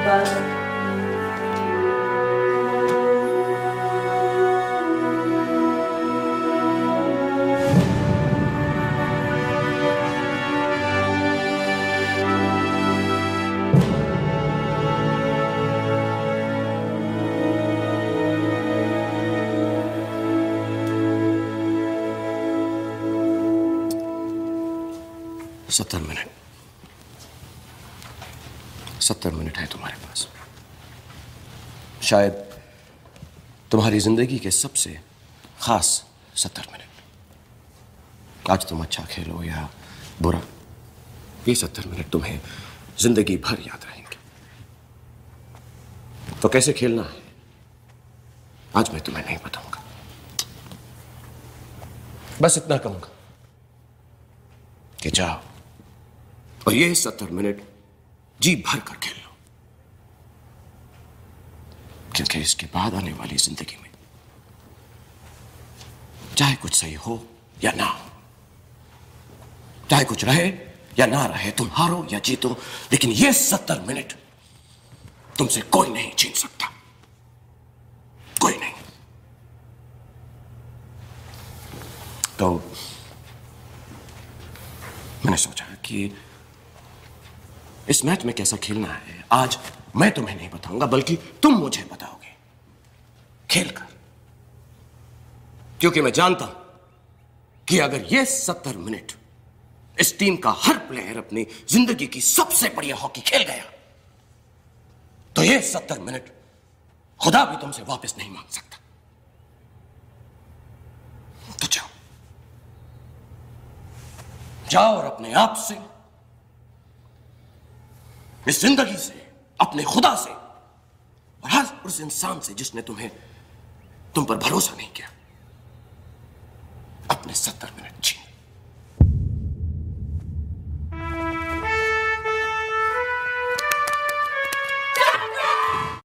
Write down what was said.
इबादत। सत्तर मिनट है तुम्हारे पास। शायद तुम्हारी जिंदगी के सबसे खास 70 मिनट। आज तुम अच्छा खेलो या बुरा, ये 70 मिनट तुम्हें जिंदगी भर याद रहेंगे। तो कैसे खेलना है आज मैं तुम्हें नहीं बताऊंगा, बस इतना कहूंगा कि जाओ और ये 70 मिनट जी भर कर खेल लो, क्योंकि इसके बाद आने वाली जिंदगी में चाहे कुछ सही हो या ना हो, चाहे कुछ रहे या ना रहे, तुम हारो या जीतो, लेकिन ये 70 मिनट तुमसे कोई नहीं छीन सकता, कोई नहीं। तो मैंने सोचा कि इस मैच में कैसा खेलना है आज मैं तुम्हें नहीं बताऊंगा, बल्कि तुम मुझे बताओगे खेलकर, क्योंकि मैं जानता हूं कि अगर ये 70 मिनट इस टीम का हर प्लेयर अपनी जिंदगी की सबसे बढ़िया हॉकी खेल गया तो ये 70 मिनट खुदा भी तुमसे वापस नहीं मांग सकता। तो जाओ और अपने आप से, इस जिंदगी से, अपने खुदा से और हर उस इंसान से जिसने तुम पर भरोसा नहीं किया, अपने 70 मिनट छीन